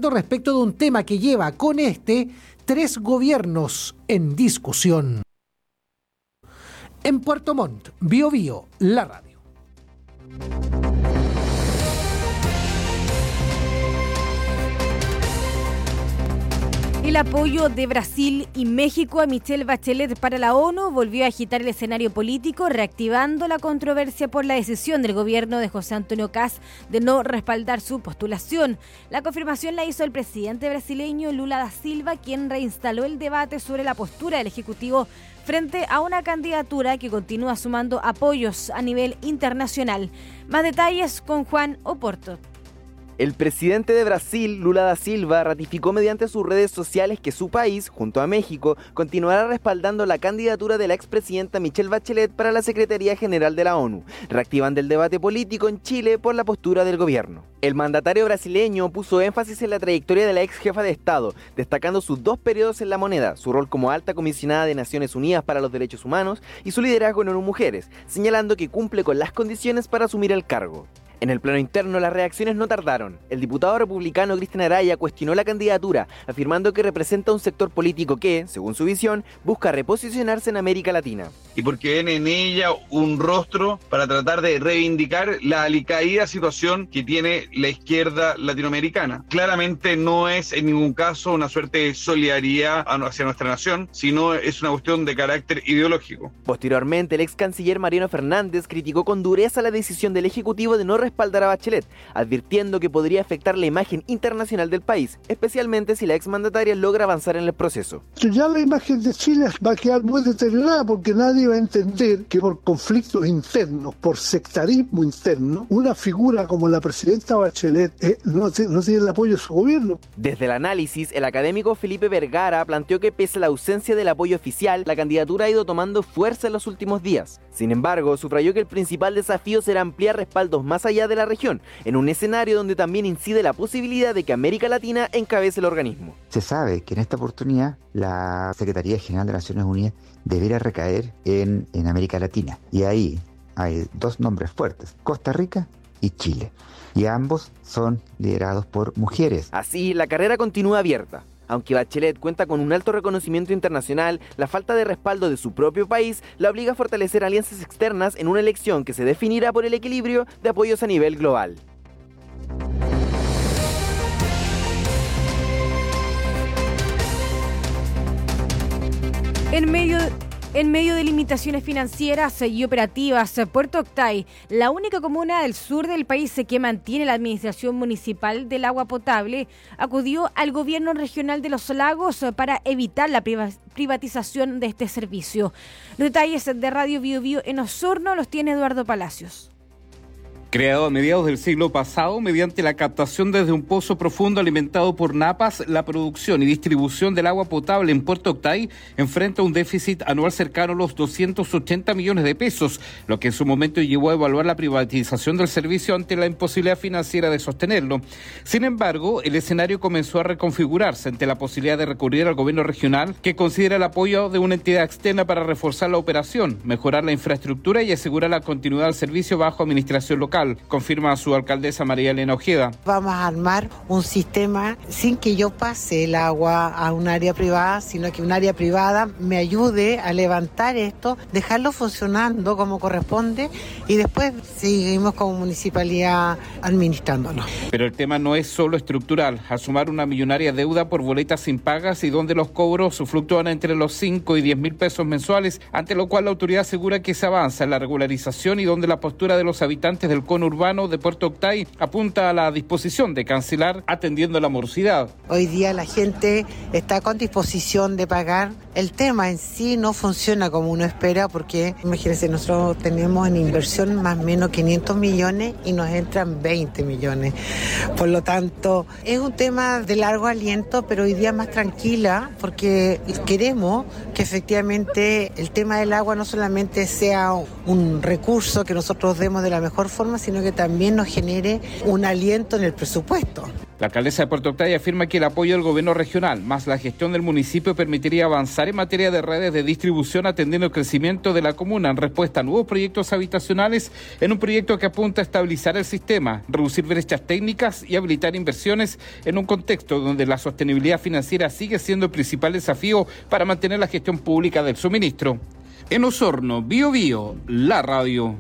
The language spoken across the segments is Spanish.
conversando respecto de un tema que lleva con 3 gobiernos en discusión. En Puerto Montt, Biobío, la radio. El apoyo de Brasil y México a Michelle Bachelet para la ONU volvió a agitar el escenario político, reactivando la controversia por la decisión del gobierno de José Antonio Kast de no respaldar su postulación. La confirmación la hizo el presidente brasileño Lula da Silva, quien reinstaló el debate sobre la postura del Ejecutivo frente a una candidatura que continúa sumando apoyos a nivel internacional. Más detalles con Juan Oporto. El presidente de Brasil, Lula da Silva, ratificó mediante sus redes sociales que su país, junto a México, continuará respaldando la candidatura de la expresidenta Michelle Bachelet para la Secretaría General de la ONU, reactivando el debate político en Chile por la postura del gobierno. El mandatario brasileño puso énfasis en la trayectoria de la ex jefa de Estado, destacando sus 2 periodos en la moneda, su rol como alta comisionada de Naciones Unidas para los Derechos Humanos y su liderazgo en ONU Mujeres, señalando que cumple con las condiciones para asumir el cargo. En el plano interno, las reacciones no tardaron. El diputado republicano Cristian Araya cuestionó la candidatura, afirmando que representa un sector político que, según su visión, busca reposicionarse en América Latina. Y porque ven en ella un rostro para tratar de reivindicar la alicaída situación que tiene la izquierda latinoamericana. Claramente no es en ningún caso una suerte de solidaridad hacia nuestra nación, sino es una cuestión de carácter ideológico. Posteriormente, el ex canciller Mariano Fernández criticó con dureza la decisión del Ejecutivo de no respaldar a Bachelet, advirtiendo que podría afectar la imagen internacional del país, especialmente si la exmandataria logra avanzar en el proceso. Ya la imagen de Chile va a quedar muy deteriorada porque nadie va a entender que por conflictos internos, por sectarismo interno, una figura como la presidenta Bachelet no tiene el apoyo de su gobierno. Desde el análisis, el académico Felipe Vergara planteó que pese a la ausencia del apoyo oficial, la candidatura ha ido tomando fuerza en los últimos días. Sin embargo, subrayó que el principal desafío será ampliar respaldos más allá de la región, en un escenario donde también incide la posibilidad de que América Latina encabece el organismo. Se sabe que en esta oportunidad la Secretaría General de Naciones Unidas deberá recaer en América Latina. Y ahí hay 2 nombres fuertes, Costa Rica y Chile. Y ambos son liderados por mujeres. Así, la carrera continúa abierta. Aunque Bachelet cuenta con un alto reconocimiento internacional, la falta de respaldo de su propio país la obliga a fortalecer alianzas externas en una elección que se definirá por el equilibrio de apoyos a nivel global. En medio de limitaciones financieras y operativas, Puerto Octay, la única comuna del sur del país que mantiene la administración municipal del agua potable, acudió al gobierno regional de Los Lagos para evitar la privatización de este servicio. Los detalles de Radio Biobío en Osorno los tiene Eduardo Palacios. Creado a mediados del siglo pasado, mediante la captación desde un pozo profundo alimentado por napas, la producción y distribución del agua potable en Puerto Octay enfrenta un déficit anual cercano a los 280 millones de pesos, lo que en su momento llevó a evaluar la privatización del servicio ante la imposibilidad financiera de sostenerlo. Sin embargo, el escenario comenzó a reconfigurarse ante la posibilidad de recurrir al gobierno regional, que considera el apoyo de una entidad externa para reforzar la operación, mejorar la infraestructura y asegurar la continuidad del servicio bajo administración local, confirma su alcaldesa María Elena Ojeda. Vamos a armar un sistema sin que yo pase el agua a un área privada, sino que un área privada me ayude a levantar esto, dejarlo funcionando como corresponde y después seguimos como municipalidad administrándonos. Pero el tema no es solo estructural. Al sumar una millonaria deuda por boletas impagas y donde los cobros fluctúan entre los 5 y 10 mil pesos mensuales, ante lo cual la autoridad asegura que se avanza en la regularización y donde la postura de los habitantes del cono urbano de Puerto Octay apunta a la disposición de cancelar atendiendo la morosidad. Hoy día la gente está con disposición de pagar. El tema en sí no funciona como uno espera porque, imagínense, nosotros tenemos en inversión más o menos 500 millones y nos entran 20 millones. Por lo tanto, es un tema de largo aliento, pero hoy día más tranquila porque queremos que efectivamente el tema del agua no solamente sea un recurso que nosotros demos de la mejor forma, sino que también nos genere un aliento en el presupuesto. La alcaldesa de Puerto Octay afirma que el apoyo del gobierno regional más la gestión del municipio permitiría avanzar en materia de redes de distribución atendiendo el crecimiento de la comuna en respuesta a nuevos proyectos habitacionales en un proyecto que apunta a estabilizar el sistema, reducir brechas técnicas y habilitar inversiones en un contexto donde la sostenibilidad financiera sigue siendo el principal desafío para mantener la gestión pública del suministro. En Osorno, Bío Bío, la radio.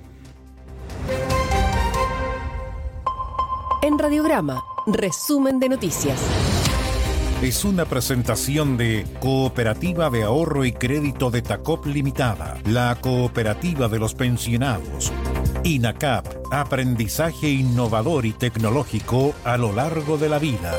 En Radiograma, resumen de noticias. Es una presentación de Cooperativa de Ahorro y Crédito de Tacop Limitada, la cooperativa de los pensionados. INACAP, aprendizaje innovador y tecnológico a lo largo de la vida.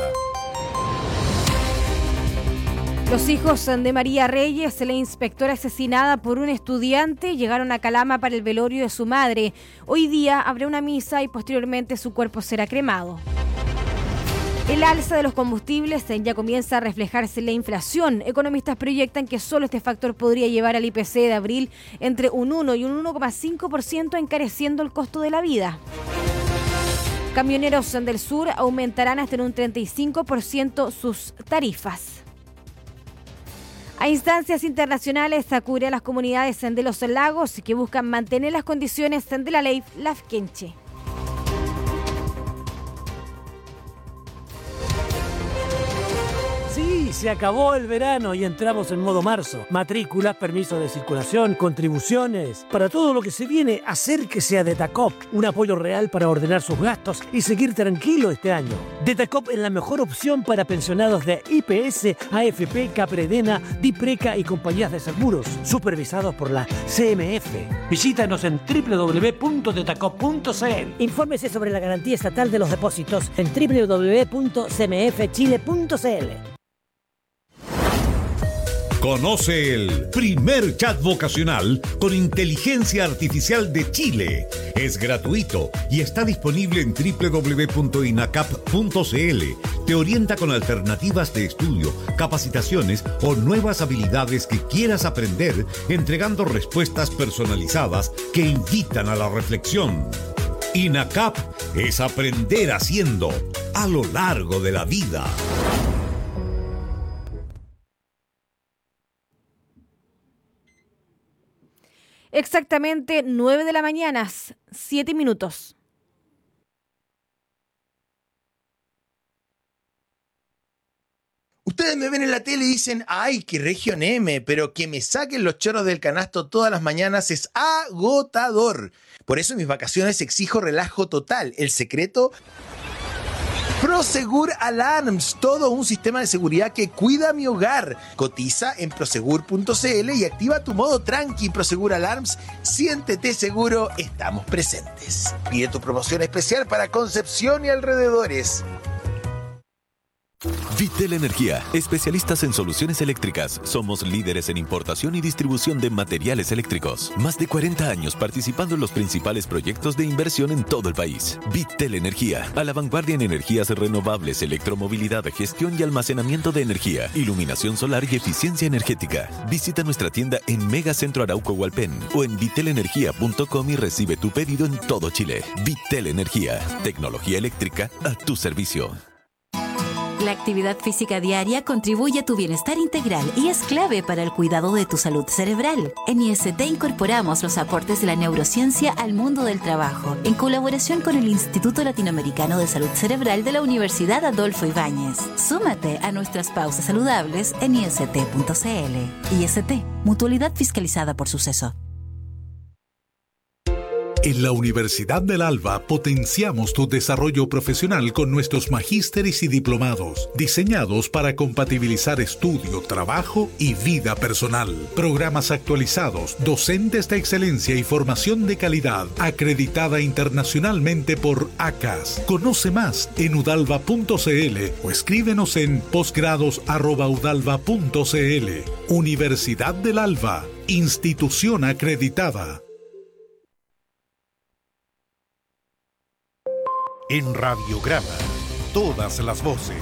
Los hijos de María Reyes, la inspectora asesinada por un estudiante, llegaron a Calama para el velorio de su madre. Hoy día habrá una misa y posteriormente su cuerpo será cremado. El alza de los combustibles ya comienza a reflejarse en la inflación. Economistas proyectan que solo este factor podría llevar al IPC de abril entre un 1 y un 1,5%, encareciendo el costo de la vida. Camioneros del Sur aumentarán hasta en un 35% sus tarifas. A instancias internacionales acude a las comunidades de los lagos que buscan mantener las condiciones de la ley Lafkenche. Sí, se acabó el verano y entramos en modo marzo. Matrículas, permisos de circulación, contribuciones. Para todo lo que se viene, acérquese a Detacop. Un apoyo real para ordenar sus gastos y seguir tranquilo este año. Detacop es la mejor opción para pensionados de IPS, AFP, Capredena, Dipreca y compañías de seguros, supervisados por la CMF. Visítanos en www.detacop.cl. Infórmese sobre la garantía estatal de los depósitos en www.cmfchile.cl. Conoce el primer chat vocacional con inteligencia artificial de Chile. Es gratuito y está disponible en www.inacap.cl. Te orienta con alternativas de estudio, capacitaciones o nuevas habilidades que quieras aprender, entregando respuestas personalizadas que invitan a la reflexión. INACAP es aprender haciendo a lo largo de la vida. Exactamente 9 de la mañana, 7 minutos. Ustedes me ven en la tele y dicen, ¡ay, qué región M! Pero que me saquen los choros del canasto todas las mañanas es agotador. Por eso en mis vacaciones exijo relajo total. El secreto... Prosegur Alarms, todo un sistema de seguridad que cuida mi hogar. Cotiza en prosegur.cl y activa tu modo tranqui. Prosegur Alarms, siéntete seguro, estamos presentes. Pide tu promoción especial para Concepción y alrededores. Vitel Energía, especialistas en soluciones eléctricas. Somos líderes en importación y distribución de materiales eléctricos. Más de 40 años participando en los principales proyectos de inversión en todo el país. Vitel Energía, a la vanguardia en energías renovables, electromovilidad, gestión y almacenamiento de energía, iluminación solar y eficiencia energética. Visita nuestra tienda en Megacentro Arauco Hualpén o en vitelenergia.com y recibe tu pedido en todo Chile. Vitel Energía, tecnología eléctrica a tu servicio. La actividad física diaria contribuye a tu bienestar integral y es clave para el cuidado de tu salud cerebral. En IST incorporamos los aportes de la neurociencia al mundo del trabajo, en colaboración con el Instituto Latinoamericano de Salud Cerebral de la Universidad Adolfo Ibáñez. Súmate a nuestras pausas saludables en ist.cl. IST, mutualidad fiscalizada por Suceso. En la Universidad del Alba potenciamos tu desarrollo profesional con nuestros magísteres y diplomados, diseñados para compatibilizar estudio, trabajo y vida personal. Programas actualizados, docentes de excelencia y formación de calidad, acreditada internacionalmente por ACAS. Conoce más en udalva.cl o escríbenos en posgrados@udalva.cl. Universidad del Alba, institución acreditada. En Radiograma, todas las voces.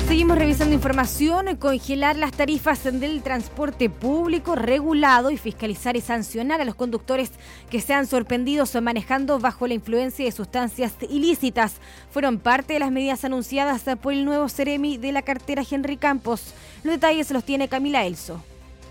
Seguimos revisando información. Congelar las tarifas del transporte público regulado y fiscalizar y sancionar a los conductores que sean sorprendidos manejando bajo la influencia de sustancias ilícitas fueron parte de las medidas anunciadas por el nuevo Ceremi de la cartera Henry Campos. Los detalles los tiene Camila Elso.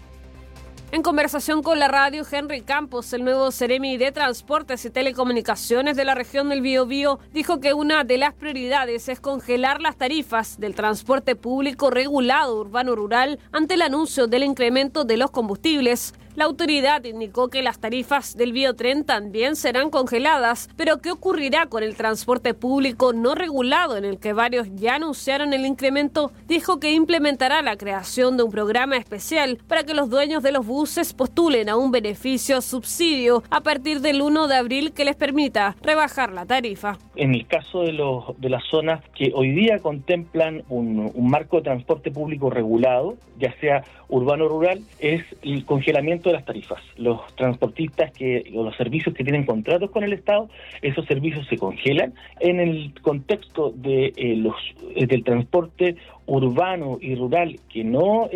En conversación con la radio, Henry Campos, el nuevo Ceremi de Transportes y Telecomunicaciones de la región del Biobío, dijo que una de las prioridades es congelar las tarifas del transporte público regulado urbano-rural ante el anuncio del incremento de los combustibles. La autoridad indicó que las tarifas del Biotren también serán congeladas, pero ¿qué ocurrirá con el transporte público no regulado en el que varios ya anunciaron el incremento? Dijo que implementará la creación de un programa especial para que los dueños de los buses postulen a un beneficio subsidio a partir del 1 de abril que les permita rebajar la tarifa. En el caso de las zonas que hoy día contemplan un marco de transporte público regulado, ya sea urbano o rural, es el congelamiento de las tarifas. Los transportistas o los servicios que tienen contratos con el Estado, esos servicios se congelan. En el contexto de del transporte urbano y rural que no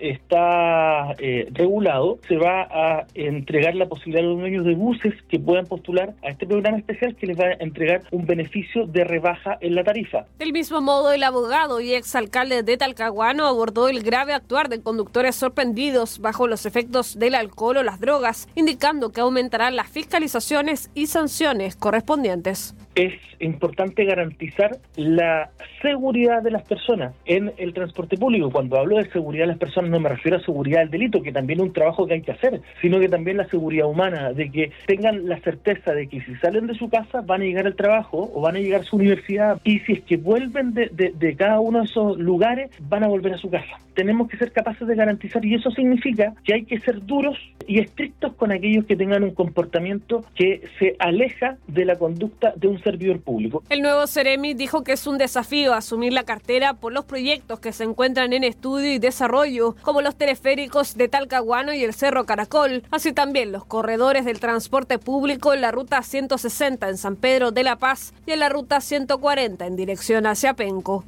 está regulado, se va a entregar la posibilidad a los dueños de buses que puedan postular a este programa especial que les va a entregar un beneficio de rebaja en la tarifa. Del mismo modo, el abogado y exalcalde de Talcahuano abordó el grave actuar de conductores sorprendidos bajo los efectos del alcohol o las drogas, indicando que aumentarán las fiscalizaciones y sanciones correspondientes. Es importante garantizar la seguridad de las personas en el transporte público. Cuando hablo de seguridad de las personas no me refiero a seguridad del delito, que también es un trabajo que hay que hacer, sino que también la seguridad humana, de que tengan la certeza de que si salen de su casa van a llegar al trabajo o van a llegar a su universidad, y si es que vuelven de cada uno de esos lugares van a volver a su casa. Tenemos que ser capaces de garantizar, y eso significa que hay que ser duros y estrictos con aquellos que tengan un comportamiento que se aleja de la conducta de un servidor público. El nuevo Ceremi dijo que es un desafío asumir la cartera por los proyectos que se encuentran en estudio y desarrollo, como los teleféricos de Talcahuano y el Cerro Caracol, así también los corredores del transporte público en la ruta 160 en San Pedro de la Paz y en la ruta 140 en dirección hacia Penco.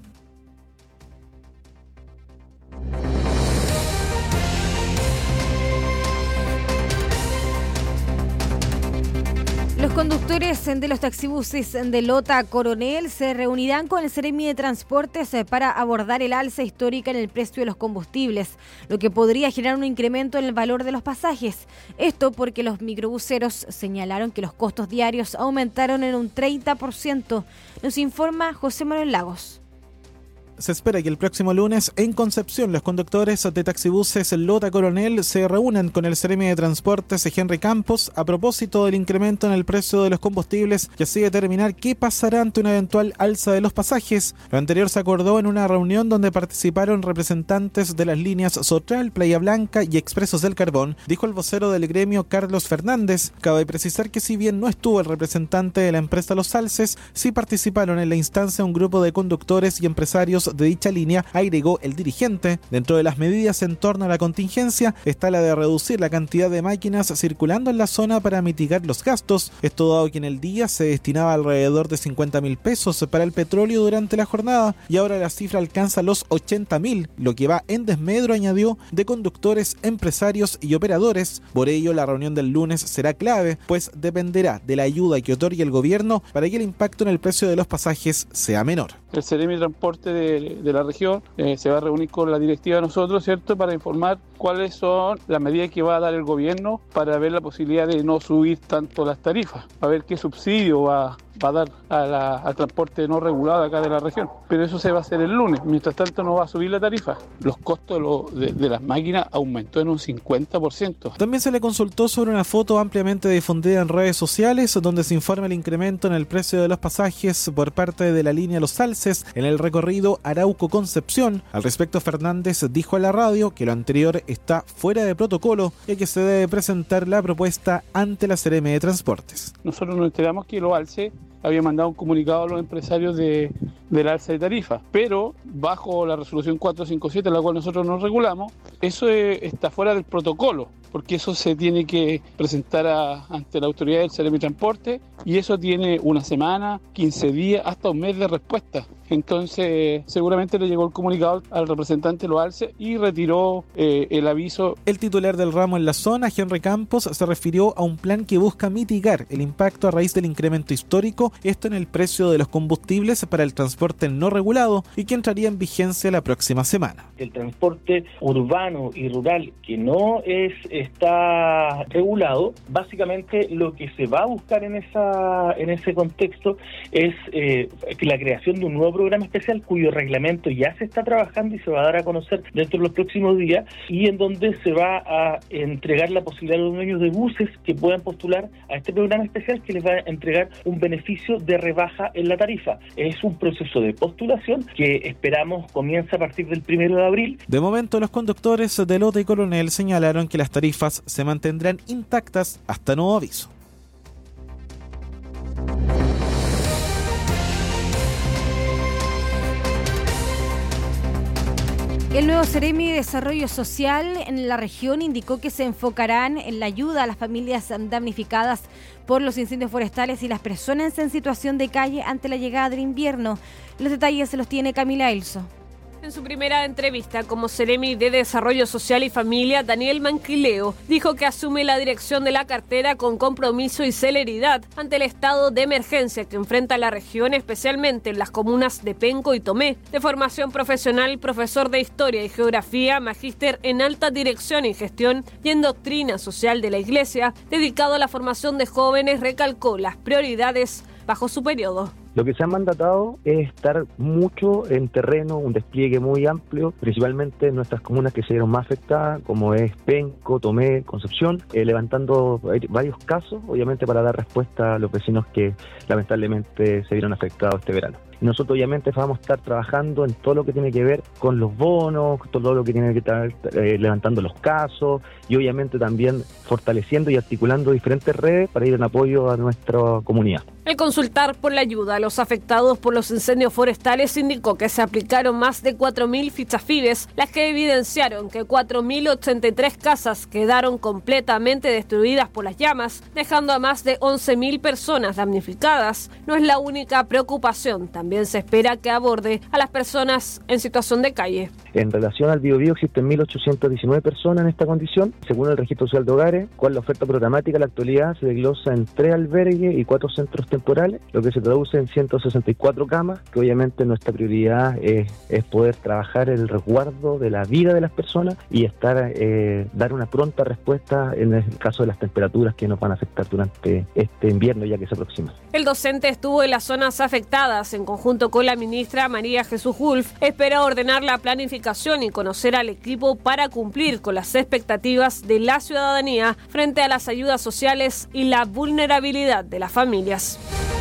Los conductores de los taxibuses de Lota Coronel se reunirán con el Ceremi de Transportes para abordar el alza histórica en el precio de los combustibles, lo que podría generar un incremento en el valor de los pasajes. Esto porque los microbuseros señalaron que los costos diarios aumentaron en un 30%. Nos informa José Manuel Lagos. Se espera que el próximo lunes en Concepción los conductores de taxibuses Lota Coronel se reúnan con el Ceremi de Transportes Henry Campos a propósito del incremento en el precio de los combustibles y así determinar qué pasará ante una eventual alza de los pasajes. Lo anterior se acordó en una reunión donde participaron representantes de las líneas Sotral, Playa Blanca y Expresos del Carbón, dijo el vocero del gremio Carlos Fernández. Cabe precisar que si bien no estuvo el representante de la empresa Los Salses, sí participaron en la instancia un grupo de conductores y empresarios de dicha línea, agregó el dirigente. Dentro de las medidas en torno a la contingencia está la de reducir la cantidad de máquinas circulando en la zona para mitigar los gastos. Esto dado que en el día se destinaba alrededor de 50.000 pesos para el petróleo durante la jornada y ahora la cifra alcanza los 80.000, lo que va en desmedro, añadió, de conductores, empresarios y operadores. Por ello, la reunión del lunes será clave, pues dependerá de la ayuda que otorgue el gobierno para que el impacto en el precio de los pasajes sea menor. El Ceremi de Transporte de la región se va a reunir con la directiva de nosotros, ¿cierto?, para informar cuáles son las medidas que va a dar el gobierno para ver la posibilidad de no subir tanto las tarifas, a ver qué subsidio va a dar al transporte no regulado acá de la región. Pero eso se va a hacer el lunes. Mientras tanto no va a subir la tarifa. Los costos de las máquinas aumentó en un 50%. También se le consultó sobre una foto ampliamente difundida en redes sociales donde se informa el incremento en el precio de los pasajes por parte de la línea Los Salses en el recorrido Arauco-Concepción. Al respecto, Fernández dijo a la radio que lo anterior está fuera de protocolo y que se debe presentar la propuesta ante la Ceremi de Transportes. Nosotros nos enteramos que lo alce había mandado un comunicado a los empresarios de del alza de tarifa, pero bajo la resolución 457, en la cual nosotros nos regulamos, eso está fuera del protocolo, porque eso se tiene que presentar ante la autoridad del Ceremi Transporte, y eso tiene una semana, 15 días, hasta un mes de respuesta. Entonces, seguramente le llegó el comunicado al representante de los alces y retiró el aviso. El titular del ramo en la zona, Henry Campos, se refirió a un plan que busca mitigar el impacto a raíz del incremento histórico, esto en el precio de los combustibles para el transporte no regulado, y que entraría en vigencia la próxima semana. El transporte urbano y rural que no está regulado, básicamente lo que se va a buscar en ese contexto es la creación de un nuevo programa especial cuyo reglamento ya se está trabajando y se va a dar a conocer dentro de los próximos días, y en donde se va a entregar la posibilidad a los dueños de buses que puedan postular a este programa especial, que les va a entregar un beneficio de rebaja en la tarifa. Es un proceso de postulación que esperamos comience a partir del 1 de abril. De momento, los conductores de Lota y Coronel señalaron que las tarifas se mantendrán intactas hasta nuevo aviso. El nuevo Ceremi de Desarrollo Social en la región indicó que se enfocarán en la ayuda a las familias damnificadas por los incendios forestales y las personas en situación de calle ante la llegada del invierno. Los detalles se los tiene Camila Elso. En su primera entrevista como Ceremi de Desarrollo Social y Familia, Daniel Manquileo dijo que asume la dirección de la cartera con compromiso y celeridad ante el estado de emergencia que enfrenta la región, especialmente en las comunas de Penco y Tomé. De formación profesional, profesor de Historia y Geografía, magíster en Alta Dirección y Gestión y en Doctrina Social de la Iglesia, dedicado a la formación de jóvenes, recalcó las prioridades bajo su periodo. Lo que se ha mandatado es estar mucho en terreno, un despliegue muy amplio, principalmente en nuestras comunas que se vieron más afectadas, como es Penco, Tomé, Concepción, levantando varios casos, obviamente para dar respuesta a los vecinos que lamentablemente se vieron afectados este verano. Nosotros obviamente vamos a estar trabajando en todo lo que tiene que ver con los bonos, todo lo que tiene que estar levantando los casos y obviamente también fortaleciendo y articulando diferentes redes para ir en apoyo a nuestra comunidad. Al consultar por la ayuda a los afectados por los incendios forestales, indicó que se aplicaron más de 4.000 fichas FIDES, las que evidenciaron que 4.083 casas quedaron completamente destruidas por las llamas, dejando a más de 11.000 personas damnificadas. No es la única preocupación, también se espera que aborde a las personas en situación de calle. En relación al Biobío existen 1.819 personas en esta condición, según el Registro Social de Hogares, cual la oferta programática en la actualidad se desglosa en 3 albergues y 4 centros temporales, lo que se traduce en 164 camas, que obviamente nuestra prioridad es poder trabajar el resguardo de la vida de las personas y dar una pronta respuesta en el caso de las temperaturas que nos van a afectar durante este invierno ya que se aproxima. El docente estuvo en las zonas afectadas en conjunto con la ministra María Jesús Wulf. Espera ordenar la planificación y conocer al equipo para cumplir con las expectativas de la ciudadanía frente a las ayudas sociales y la vulnerabilidad de las familias.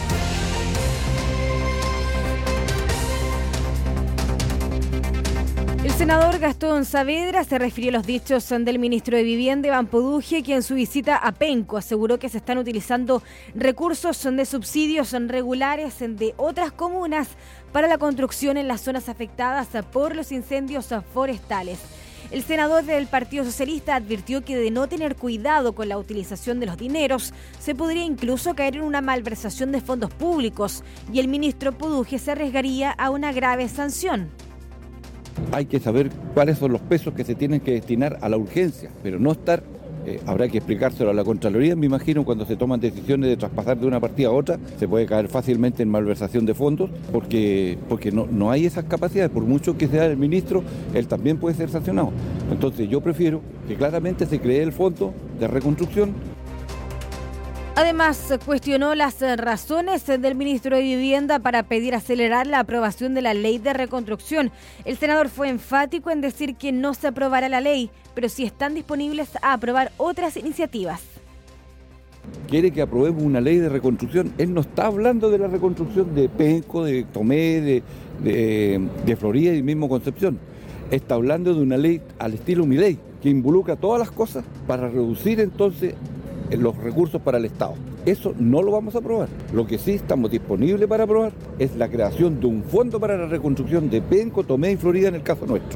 El senador Gastón Saavedra se refirió a los dichos del ministro de Vivienda, Iván Poduje, quien en su visita a Penco aseguró que se están utilizando recursos de subsidios regulares de otras comunas para la construcción en las zonas afectadas por los incendios forestales. El senador del Partido Socialista advirtió que de no tener cuidado con la utilización de los dineros, se podría incluso caer en una malversación de fondos públicos y el ministro Poduje se arriesgaría a una grave sanción. Hay que saber cuáles son los pesos que se tienen que destinar a la urgencia, pero no estar, habrá que explicárselo a la Contraloría, me imagino, cuando se toman decisiones de traspasar de una partida a otra, se puede caer fácilmente en malversación de fondos, porque no hay esas capacidades, por mucho que sea el ministro, él también puede ser sancionado. Entonces yo prefiero que claramente se cree el fondo de reconstrucción. Además, cuestionó las razones del ministro de Vivienda para pedir acelerar la aprobación de la ley de reconstrucción. El senador fue enfático en decir que no se aprobará la ley, pero sí están disponibles a aprobar otras iniciativas. Quiere que aprobemos una ley de reconstrucción. Él no está hablando de la reconstrucción de Penco, de Tomé, de Florida y mismo Concepción. Está hablando de una ley al estilo Milei, que involucra todas las cosas para reducir entonces los recursos para el Estado. Eso no lo vamos a aprobar. Lo que sí estamos disponibles para aprobar es la creación de un fondo para la reconstrucción de Penco, Tomé y Florida en el caso nuestro.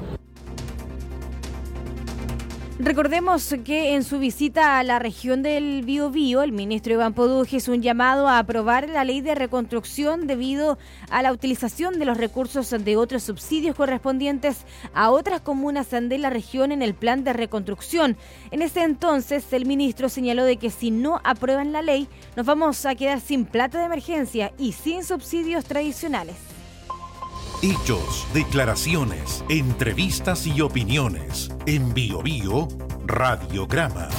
Recordemos que en su visita a la región del Biobío, el ministro Iván Poduje hizo un llamado a aprobar la ley de reconstrucción debido a la utilización de los recursos de otros subsidios correspondientes a otras comunas de la región en el plan de reconstrucción. En ese entonces, el ministro señaló de que si no aprueban la ley, nos vamos a quedar sin plata de emergencia y sin subsidios tradicionales. Hechos, declaraciones, entrevistas y opiniones. En Biobío, Radiograma.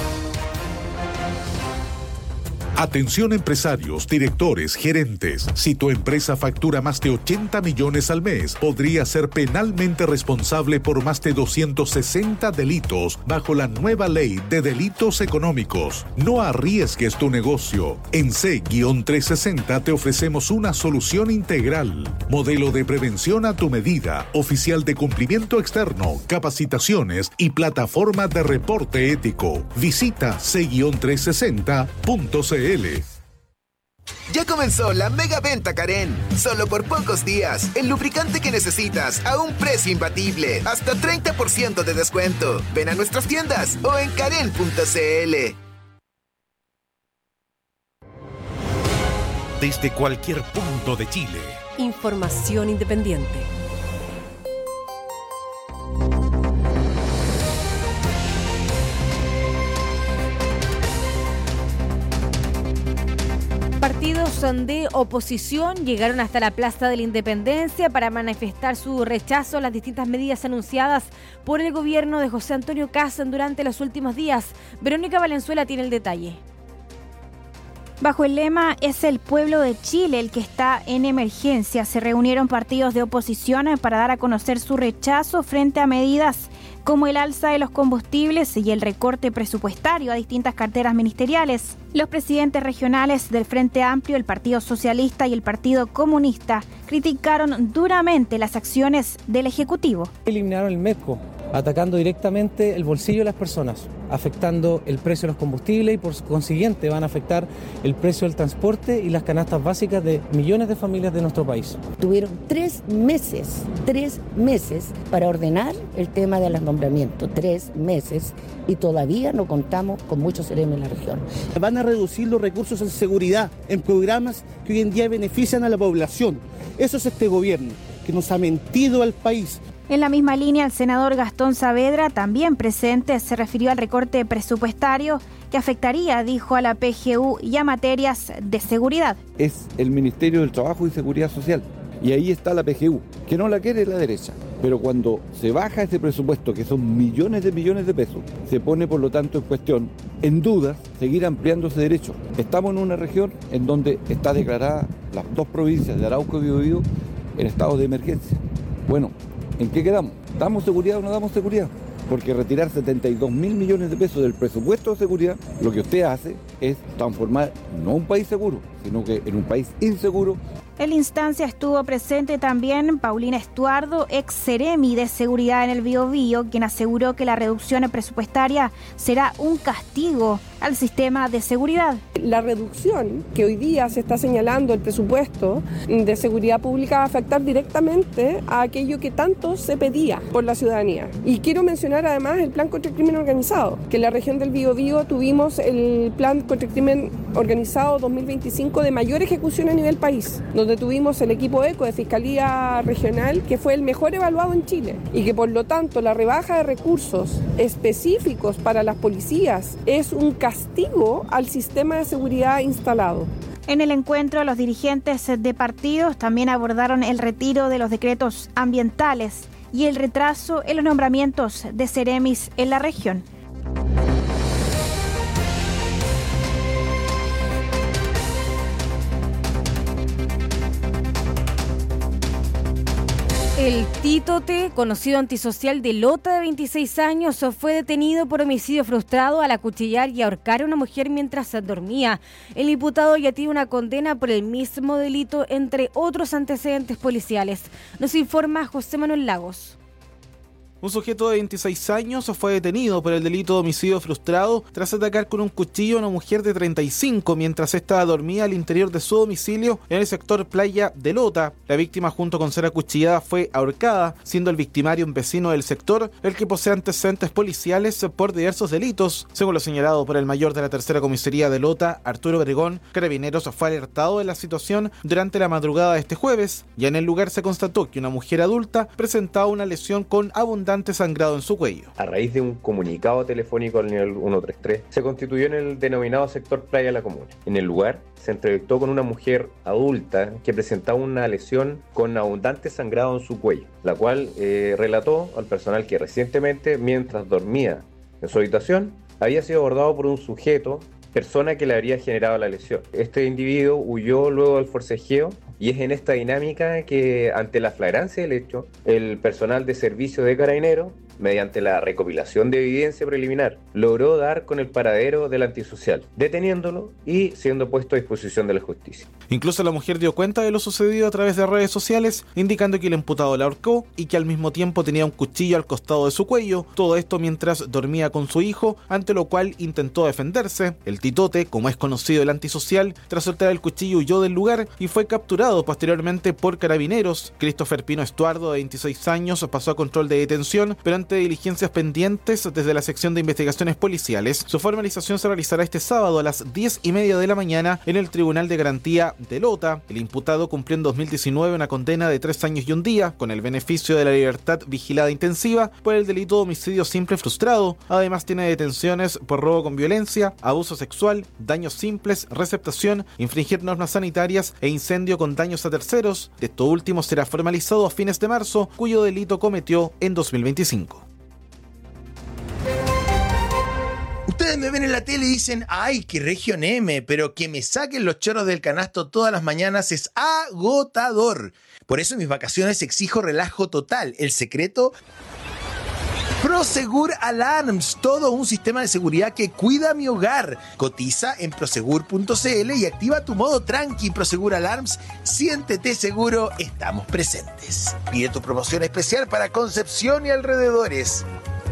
Atención empresarios, directores, gerentes. Si tu empresa factura más de 80 millones al mes, podría ser penalmente responsable por más de 260 delitos bajo la nueva ley de delitos económicos. No arriesgues tu negocio. En C-360 te ofrecemos una solución integral. Modelo de prevención a tu medida, oficial de cumplimiento externo, capacitaciones y plataforma de reporte ético. Visita C-360.cl. Ya comenzó la mega venta Karen. Solo por pocos días, el lubricante que necesitas a un precio imbatible. Hasta 30% de descuento. Ven a nuestras tiendas o en karen.cl. Desde cualquier punto de Chile. Información independiente. Partidos de oposición llegaron hasta la Plaza de la Independencia para manifestar su rechazo a las distintas medidas anunciadas por el gobierno de José Antonio Kast durante los últimos días. Verónica Valenzuela tiene el detalle. Bajo el lema "Es el pueblo de Chile el que está en emergencia", se reunieron partidos de oposición para dar a conocer su rechazo frente a medidas como el alza de los combustibles y el recorte presupuestario a distintas carteras ministeriales. Los presidentes regionales del Frente Amplio, el Partido Socialista y el Partido Comunista criticaron duramente las acciones del Ejecutivo. Eliminaron el MESCO, atacando directamente el bolsillo de las personas, afectando el precio de los combustibles y por consiguiente van a afectar el precio del transporte y las canastas básicas de millones de familias de nuestro país. Tuvieron 3 meses para ordenar el tema de los nombramientos, 3 meses, y todavía no contamos con muchos seremos en la región. Van a reducir los recursos en seguridad, en programas que hoy en día benefician a la población. Eso es este gobierno, que nos ha mentido al país. En la misma línea, el senador Gastón Saavedra, también presente, se refirió al recorte presupuestario que afectaría, dijo, a la PGU y a materias de seguridad. Es el Ministerio del Trabajo y Seguridad Social. Y ahí está la PGU, que no la quiere la derecha. Pero cuando se baja ese presupuesto, que son millones de pesos, se pone por lo tanto en cuestión, en duda, seguir ampliando ese derecho. Estamos en una región en donde está declarada las 2 provincias de Arauco y Biobío en estado de emergencia. Bueno, ¿en qué quedamos? ¿Damos seguridad o no damos seguridad? Porque retirar 72.000 millones de pesos del presupuesto de seguridad, lo que usted hace es transformar no un país seguro, sino que en un país inseguro. En la instancia estuvo presente también Paulina Estuardo, ex Seremi de Seguridad en el Biobío, quien aseguró que la reducción presupuestaria será un castigo al sistema de seguridad. La reducción que hoy día se está señalando el presupuesto de seguridad pública va a afectar directamente a aquello que tanto se pedía por la ciudadanía. Y quiero mencionar además el plan contra el crimen organizado, que en la región del Biobío tuvimos el plan contra el crimen organizado 2025 de mayor ejecución a nivel país, donde tuvimos el equipo ECO de Fiscalía Regional, que fue el mejor evaluado en Chile, y que por lo tanto la rebaja de recursos específicos para las policías es un castigo al sistema de seguridad instalado. En el encuentro, los dirigentes de partidos también abordaron el retiro de los decretos ambientales y el retraso en los nombramientos de seremis en la región. El títote, conocido antisocial de Lota de 26 años, fue detenido por homicidio frustrado al acuchillar y ahorcar a una mujer mientras dormía. El imputado ya tiene una condena por el mismo delito, entre otros antecedentes policiales. Nos informa José Manuel Lagos. Un sujeto de 26 años fue detenido por el delito de homicidio frustrado tras atacar con un cuchillo a una mujer de 35 mientras ésta dormía al interior de su domicilio en el sector Playa de Lota. La víctima, junto con ser acuchillada, fue ahorcada, siendo el victimario un vecino del sector, el que posee antecedentes policiales por diversos delitos. Según lo señalado por el mayor de la tercera comisaría de Lota, Arturo Obregón, Carabineros fue alertado de la situación durante la madrugada de este jueves. Ya en el lugar se constató que una mujer adulta presentaba una lesión con abundante sangrado en su cuello. A raíz de un comunicado telefónico al nivel 133, se constituyó en el denominado sector Playa La Comuna. En el lugar se entrevistó con una mujer adulta que presentaba una lesión con abundante sangrado en su cuello, la cual relató al personal que recientemente, mientras dormía en su habitación, había sido abordado por un sujeto, persona que le habría generado la lesión. Este individuo huyó luego del forcejeo y es en esta dinámica que, ante la flagrancia del hecho, el personal de servicio de Carabineros, mediante la recopilación de evidencia preliminar, logró dar con el paradero del antisocial, deteniéndolo y siendo puesto a disposición de la justicia. Incluso la mujer dio cuenta de lo sucedido a través de redes sociales, indicando que el imputado la ahorcó y que al mismo tiempo tenía un cuchillo al costado de su cuello, todo esto mientras dormía con su hijo, ante lo cual intentó defenderse. El titote, como es conocido el antisocial, tras soltar el cuchillo huyó del lugar y fue capturado posteriormente por Carabineros. Christopher Pino Estuardo, de 26 años, pasó a control de detención, pero ante diligencias pendientes desde la sección de investigaciones policiales. Su formalización se realizará este sábado a las 10:30 de la mañana en el Tribunal de Garantía de Lota. El imputado cumplió en 2019 una condena de 3 años y un día, con el beneficio de la libertad vigilada intensiva por el delito de homicidio simple frustrado. Además tiene detenciones por robo con violencia, abuso sexual, daños simples, receptación, infringir normas sanitarias e incendio con daños a terceros. Esto último será formalizado a fines de marzo, cuyo delito cometió en 2025. Ustedes me ven en la tele y dicen, ¡ay, qué región M! Pero que me saquen los chorros del canasto todas las mañanas es agotador. Por eso en mis vacaciones exijo relajo total. El secreto: Prosegur Alarms, todo un sistema de seguridad que cuida mi hogar. Cotiza en prosegur.cl y activa tu modo tranqui. Prosegur Alarms, siéntete seguro, estamos presentes. Pide tu promoción especial para Concepción y alrededores.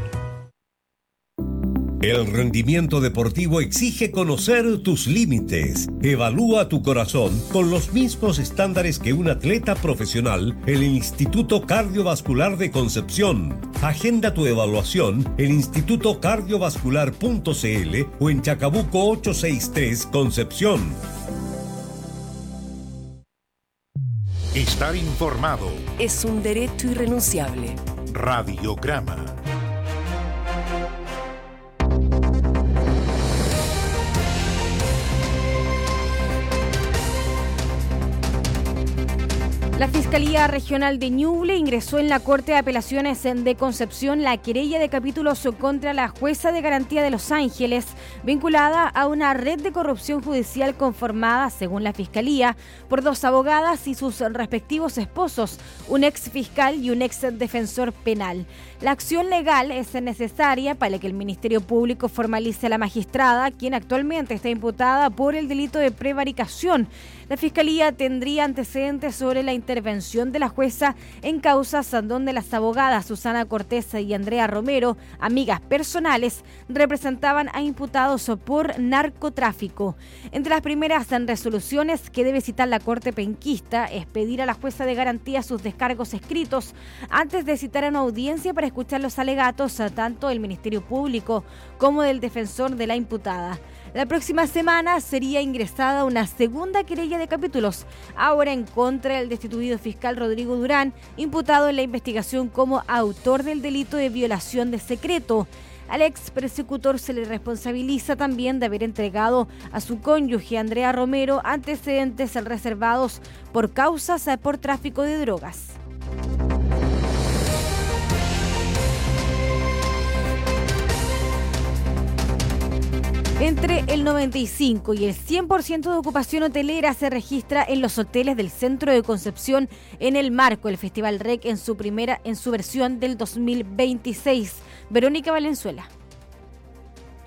El rendimiento deportivo exige conocer tus límites. Evalúa tu corazón con los mismos estándares que un atleta profesional en el Instituto Cardiovascular de Concepción. Agenda tu evaluación en institutocardiovascular.cl o en Chacabuco 863 Concepción. Estar informado es un derecho irrenunciable. Radiograma. La Fiscalía Regional de Ñuble ingresó en la Corte de Apelaciones de Concepción la querella de capítulos contra la jueza de garantía de Los Ángeles, vinculada a una red de corrupción judicial conformada, según la Fiscalía, por 2 abogadas y sus respectivos esposos, un ex fiscal y un ex defensor penal. La acción legal es necesaria para que el Ministerio Público formalice a la magistrada, quien actualmente está imputada por el delito de prevaricación. La Fiscalía tendría antecedentes sobre la intervención de la jueza en causas donde las abogadas Susana Cortés y Andrea Romero, amigas personales, representaban a imputados por narcotráfico. Entre las primeras resoluciones que debe citar la Corte penquista es pedir a la jueza de garantía sus descargos escritos antes de citar a una audiencia para escuchar los alegatos tanto del Ministerio Público como del defensor de la imputada. La próxima semana sería ingresada una segunda querella de capítulos, ahora en contra del destituido fiscal Rodrigo Durán, imputado en la investigación como autor del delito de violación de secreto. Al ex persecutor se le responsabiliza también de haber entregado a su cónyuge Andrea Romero antecedentes reservados por causas por tráfico de drogas. Entre el 95 y el 100% de ocupación hotelera se registra en los hoteles del centro de Concepción en el marco del Festival REC en su versión del 2026. Verónica Valenzuela.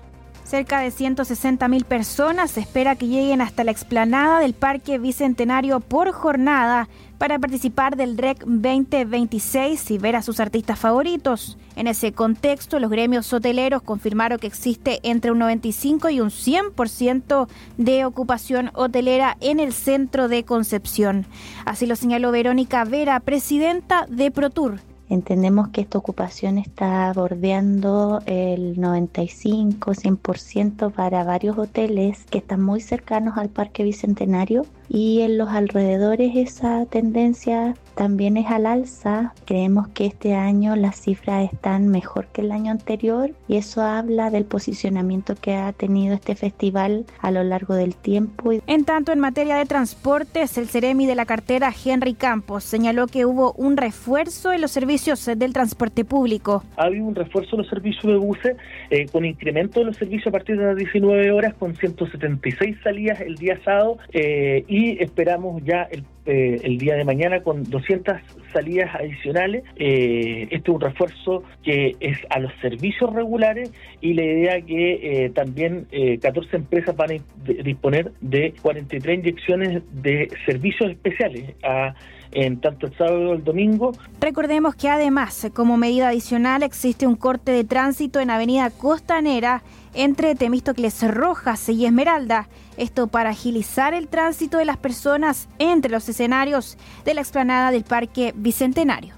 Cerca de 160.000 personas se espera que lleguen hasta la explanada del Parque Bicentenario por jornada para participar del REC 2026 y ver a sus artistas favoritos. En ese contexto, los gremios hoteleros confirmaron que existe entre un 95 y un 100% de ocupación hotelera en el centro de Concepción. Así lo señaló Verónica Vera, presidenta de ProTour. Entendemos que esta ocupación está bordeando el 95-100% para varios hoteles que están muy cercanos al Parque Bicentenario, y en los alrededores esa tendencia también es al alza. Creemos que este año las cifras están mejor que el año anterior y eso habla del posicionamiento que ha tenido este festival a lo largo del tiempo. En tanto, en materia de transportes, el Ceremi de la cartera Henry Campos señaló que hubo un refuerzo en los servicios del transporte público. Ha habido un refuerzo en los servicios de buses con incremento de los servicios a partir de las 19 horas con 176 salidas el día sábado y esperamos ya el día de mañana con 200 salidas adicionales. Este es un refuerzo que es a los servicios regulares y la idea que también 14 empresas van a disponer de 43 inyecciones de servicios especiales en tanto el sábado como el domingo. Recordemos que además, como medida adicional, existe un corte de tránsito en Avenida Costanera entre Temístocles Rojas y Esmeralda. Esto para agilizar el tránsito de las personas entre los escenarios de la explanada del Parque Bicentenario.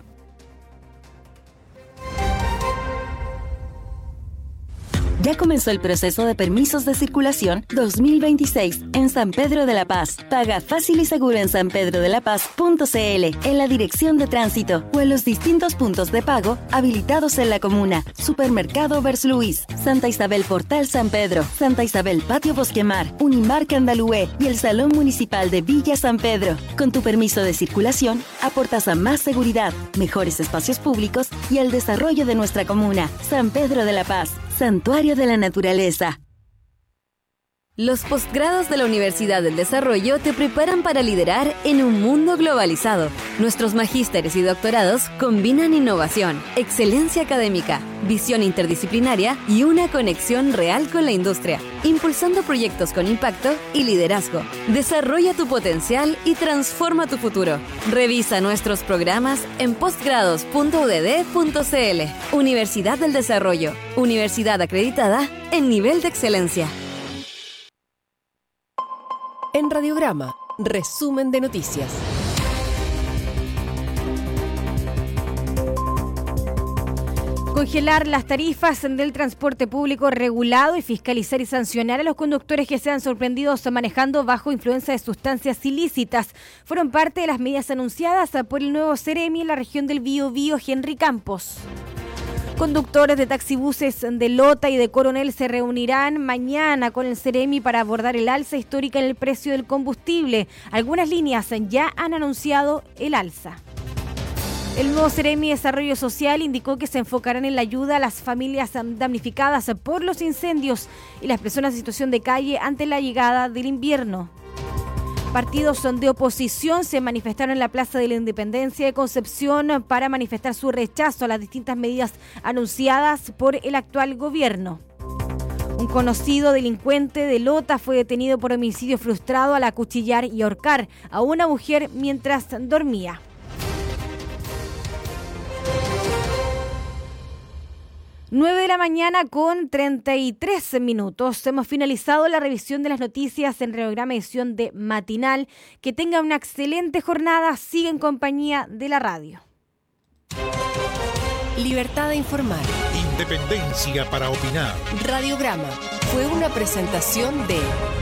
Ya comenzó el proceso de permisos de circulación 2026 en San Pedro de la Paz. Paga fácil y seguro en sanpedrodelapaz.cl, en la dirección de tránsito o en los distintos puntos de pago habilitados en la comuna. Supermercado Vers Luis, Santa Isabel Portal San Pedro, Santa Isabel Patio Bosquemar, Unimark Andalúe y el Salón Municipal de Villa San Pedro. Con tu permiso de circulación aportas a más seguridad, mejores espacios públicos y al desarrollo de nuestra comuna. San Pedro de la Paz, Santuario de la Naturaleza. Los posgrados de la Universidad del Desarrollo te preparan para liderar en un mundo globalizado. Nuestros magísteres y doctorados combinan innovación, excelencia académica, visión interdisciplinaria y una conexión real con la industria, impulsando proyectos con impacto y liderazgo. Desarrolla tu potencial y transforma tu futuro. Revisa nuestros programas en postgrados.udd.cl. Universidad del Desarrollo, universidad acreditada en nivel de excelencia. En Radiograma, resumen de noticias. Congelar las tarifas del transporte público regulado y fiscalizar y sancionar a los conductores que sean sorprendidos manejando bajo influencia de sustancias ilícitas fueron parte de las medidas anunciadas por el nuevo Ceremi en la región del Biobío, Henry Campos. Conductores de taxibuses de Lota y de Coronel se reunirán mañana con el Ceremi para abordar el alza histórica en el precio del combustible. Algunas líneas ya han anunciado el alza. El nuevo Ceremi de Desarrollo Social indicó que se enfocarán en la ayuda a las familias damnificadas por los incendios y las personas en situación de calle ante la llegada del invierno. Partidos de oposición se manifestaron en la Plaza de la Independencia de Concepción para manifestar su rechazo a las distintas medidas anunciadas por el actual gobierno. Un conocido delincuente de Lota fue detenido por homicidio frustrado al acuchillar y ahorcar a una mujer mientras dormía. Nueve de la mañana con 33 minutos. Hemos finalizado la revisión de las noticias en Radiograma edición de Matinal. Que tengan una excelente jornada. Sigue en compañía de la radio. Libertad de informar. Independencia para opinar. Radiograma fue una presentación de...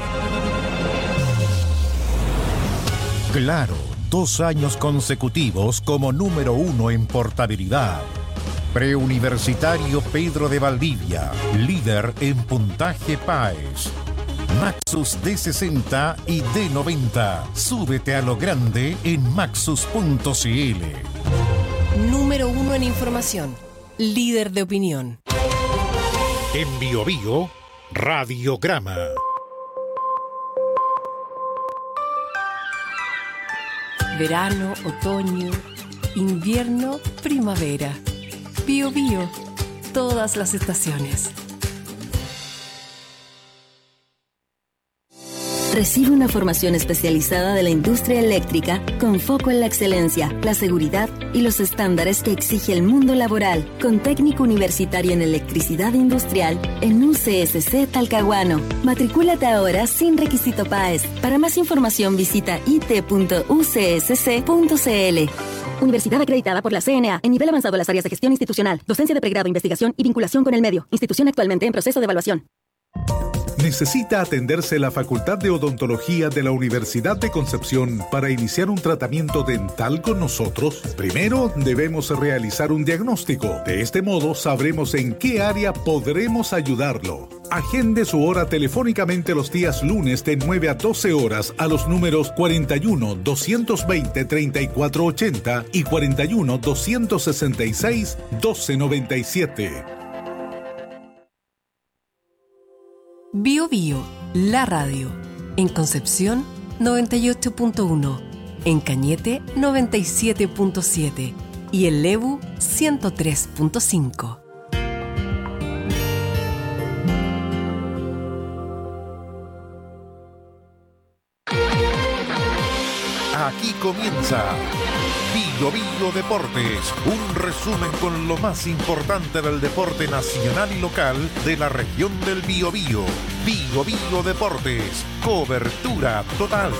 Claro, 2 años consecutivos como número 1 en portabilidad. Preuniversitario Pedro de Valdivia, líder en puntaje PAES. Maxus D60 y D90. Súbete a lo grande en maxus.cl. Número 1 en información. Líder de opinión. En Biobío, Radiograma. Verano, otoño, invierno, primavera. Biobío, todas las estaciones. Recibe una formación especializada de la industria eléctrica con foco en la excelencia, la seguridad y los estándares que exige el mundo laboral, con técnico universitario en electricidad industrial en UCSC Talcahuano. Matricúlate ahora sin requisito PAES. Para más información visita it.ucsc.cl. Universidad acreditada por la CNA en nivel avanzado en las áreas de gestión institucional, docencia de pregrado, investigación y vinculación con el medio. Institución actualmente en proceso de evaluación. ¿Necesita atenderse la Facultad de Odontología de la Universidad de Concepción para iniciar un tratamiento dental con nosotros? Primero, debemos realizar un diagnóstico. De este modo, sabremos en qué área podremos ayudarlo. Agende su hora telefónicamente los días lunes de 9 a 12 horas a los números 41-220-3480 y 41-266-1297. Bio Bio, la radio. En Concepción, 98.1. En Cañete, 97.7. Y en Lebu, 103.5. Aquí comienza Bio Bio Deportes, un resumen con lo más importante del deporte nacional y local de la región del Biobío. Bio Bio Deportes, cobertura total.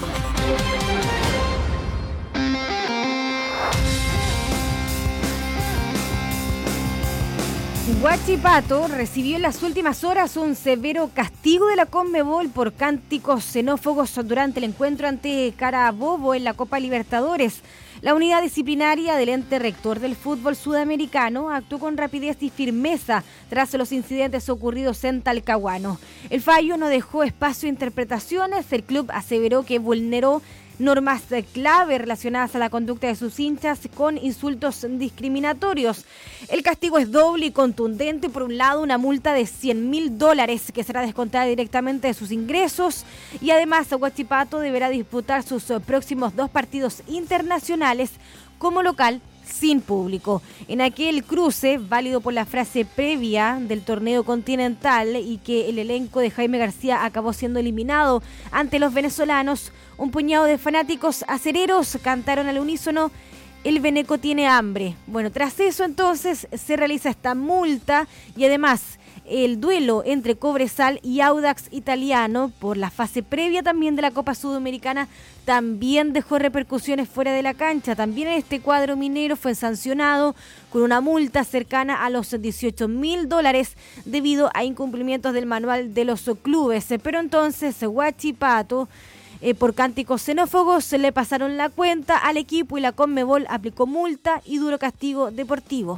Huachipato recibió en las últimas horas un severo castigo de la Conmebol por cánticos xenófobos durante el encuentro ante Carabobo en la Copa Libertadores. La unidad disciplinaria del ente rector del fútbol sudamericano actuó con rapidez y firmeza tras los incidentes ocurridos en Talcahuano. El fallo no dejó espacio a interpretaciones. El club aseveró que vulneró normas clave relacionadas a la conducta de sus hinchas con insultos discriminatorios. El castigo es doble y contundente. Por un lado, una multa de $100.000 que será descontada directamente de sus ingresos, y además Huachipato deberá disputar sus próximos 2 partidos internacionales como local sin público. En aquel cruce, válido por la fase previa del torneo continental y que el elenco de Jaime García acabó siendo eliminado ante los venezolanos, un puñado de fanáticos acereros cantaron al unísono: "El Veneco tiene hambre". Bueno, tras eso entonces se realiza esta multa y además el duelo entre Cobresal y Audax Italiano por la fase previa también de la Copa Sudamericana también dejó repercusiones fuera de la cancha. También este cuadro minero fue sancionado con una multa cercana a los $18.000 debido a incumplimientos del manual de los clubes. Pero entonces Huachipato, por cánticos xenófobos, se le pasaron la cuenta al equipo y la Conmebol aplicó multa y duro castigo deportivo.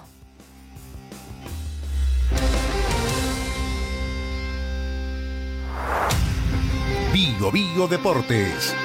Bio Bio Deportes.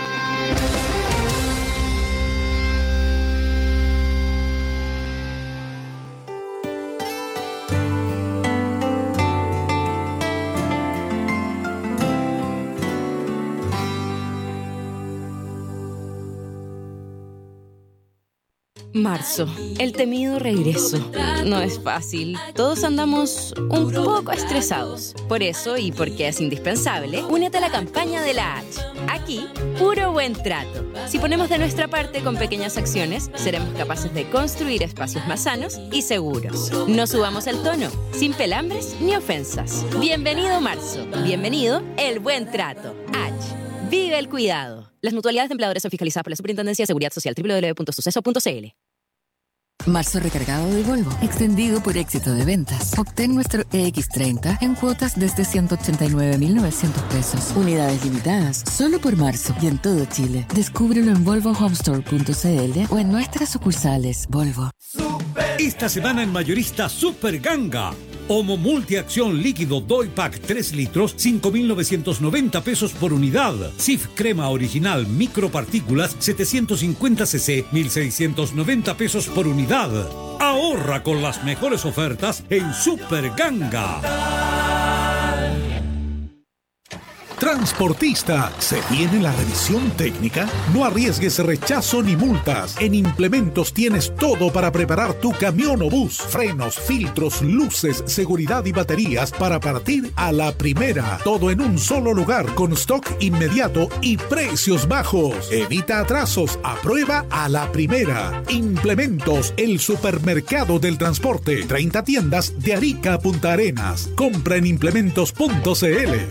Marzo, el temido regreso. No es fácil. Todos andamos un poco estresados. Por eso, y porque es indispensable, únete a la campaña de la H. Aquí, puro buen trato. Si ponemos de nuestra parte con pequeñas acciones, seremos capaces de construir espacios más sanos y seguros. No subamos el tono, sin pelambres ni ofensas. Bienvenido marzo. Bienvenido el buen trato. H. Vive el cuidado. Las mutualidades de empleadores son fiscalizadas por la Superintendencia de Seguridad Social, www.suceso.cl. Marzo recargado de Volvo, extendido por éxito de ventas. Obtén nuestro EX30 en cuotas desde $189.900 pesos. Unidades limitadas, solo por marzo y en todo Chile. Descúbrelo en volvohomestore.cl o en nuestras sucursales Volvo. Esta semana en Mayorista Super Ganga. Omo Multiacción líquido Doypack 3 litros, 5.990 pesos por unidad. Cif Crema Original Micropartículas 750 cc, 1.690 pesos por unidad. Ahorra con las mejores ofertas en Super Ganga. Transportista, ¿se viene la revisión técnica? No arriesgues rechazo ni multas. En Implementos tienes todo para preparar tu camión o bus. Frenos, filtros, luces, seguridad y baterías para partir a la primera. Todo en un solo lugar con stock inmediato y precios bajos. Evita atrasos. Aprueba a la primera. Implementos, el supermercado del transporte. 30 tiendas de Arica a Punta Arenas. Compra en implementos.cl.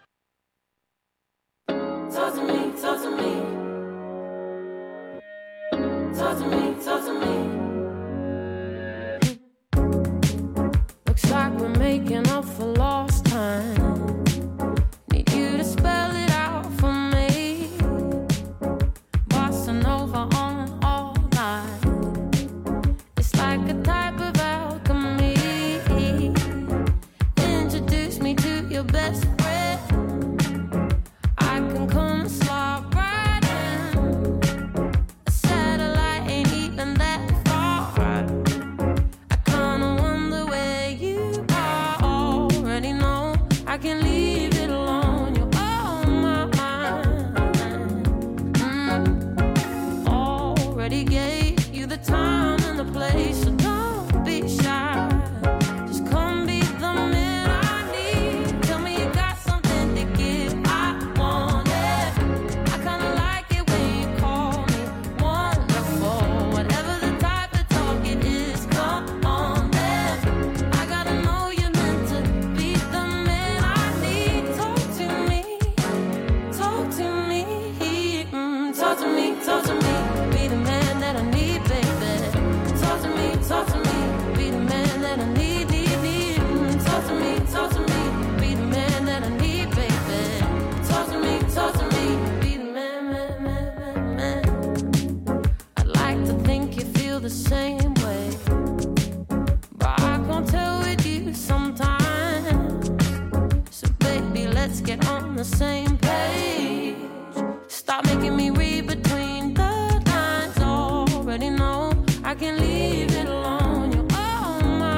Making up for lost time. Need you to spell it out for me. Bossa Nova on all night. It's like a type of alchemy. Introduce me to your best friend. I can come and slide right in. A satellite ain't even that far. I kinda wonder where you already know. I can leave it alone. You're on my mind. Already gave you the time and the place, so don't be shy. Just come be the man I need. Tell me you got something to give. I want it. I kinda like it when you call me wonderful. Whatever the type of talk it is, come on then. I gotta know you're meant to be the man I need. Talk to me, talk to me, talk to me, talk to me. Be the man that I need, baby. Talk to me, be the man that I need, need. Talk to me, be the man that I need, baby. Talk to me, be the man. I'd like to think you feel the same way, but I can't tell with you sometimes. So baby, let's get on the same page. Stop making me read between the lines. Already know I can leave it alone. You're on my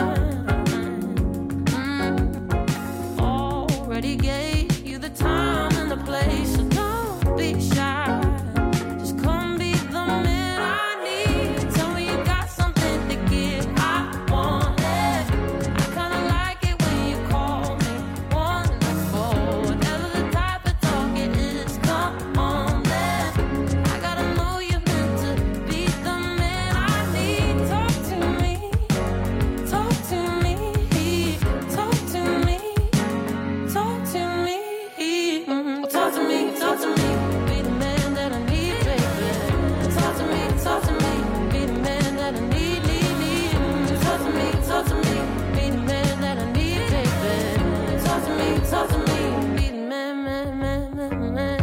mind. Already gave you the time and the place, so don't be shy. Just come be the man I need. Tell me you got something to give. I want it. I kinda like it when you call me wonderful. Whatever the type of talk it is, come on then. I gotta know you're meant to be the man I need. Talk to me, talk to me, talk to me, talk to me, talk to me, talk to me. Be the man that I need, baby. Talk to me, be the man that I need, need. Talk to me, be the man that I need, baby. Talk to me, be the man, man.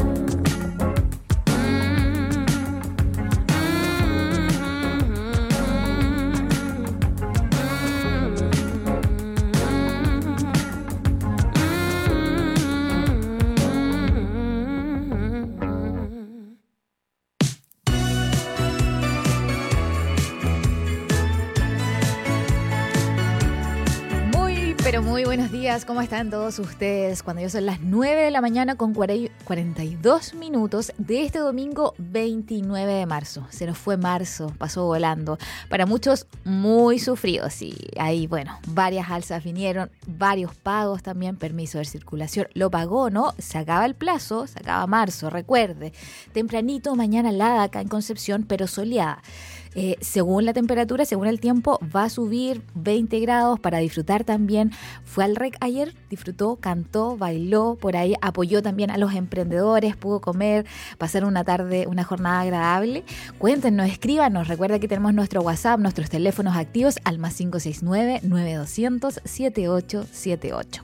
Pero muy buenos días, ¿cómo están todos ustedes? Cuando ya son las 9 de la mañana con 42 minutos de este domingo 29 de marzo. Se nos fue marzo, pasó volando. Para muchos muy sufridos y ahí, bueno, varias alzas vinieron, varios pagos también, permiso de circulación. Lo pagó, ¿no? Se acaba el plazo, se acaba marzo, recuerde. Tempranito, mañana helada acá en Concepción, pero soleada. Según la temperatura, según el tiempo, va a subir 20 grados para disfrutar también. Fue al REC ayer, disfrutó, cantó, bailó, por ahí apoyó también a los emprendedores, pudo comer, pasar una tarde, una jornada agradable. Cuéntenos, escríbanos, recuerda que tenemos nuestro WhatsApp, nuestros teléfonos activos al más 569-9200-7878.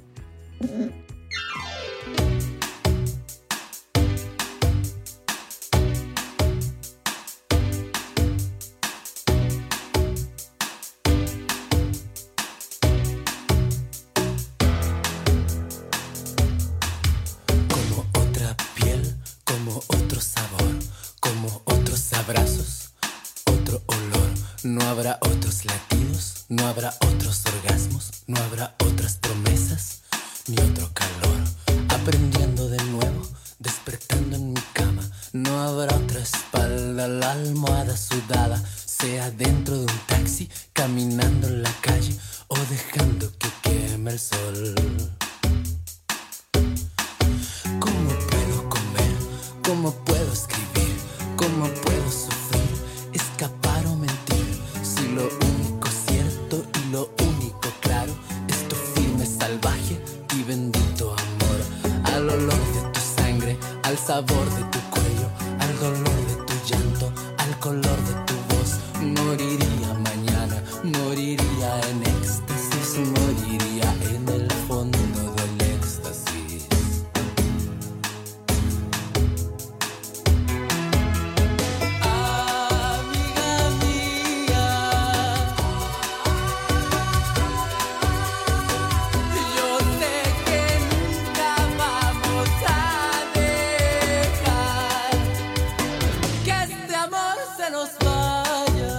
No habrá otros latidos, no habrá otros orgasmos, no habrá otras promesas, ni otro calor. aprendiendo de nuevo, despertando en mi cama. No habrá otra espalda, la almohada sudada, sea dentro de un taxi, caminando en la calle o dejando que queme el sol. ¿Cómo puedo comer? ¿Cómo puedo escribir? ¿Cómo puedo sufrir? Escapar o mentir. Si lo único cierto y lo único claro es tu firme, salvaje y bendito amor. Al olor de tu sangre, al sabor de tu cuello, al dolor de tu llanto, al color de tu voz. Moriría mañana, moriría en éxtasis, moriría en el fondo del éxtasis. Amiga mía, yo sé que nunca vamos a dejar que este amor se nos vaya.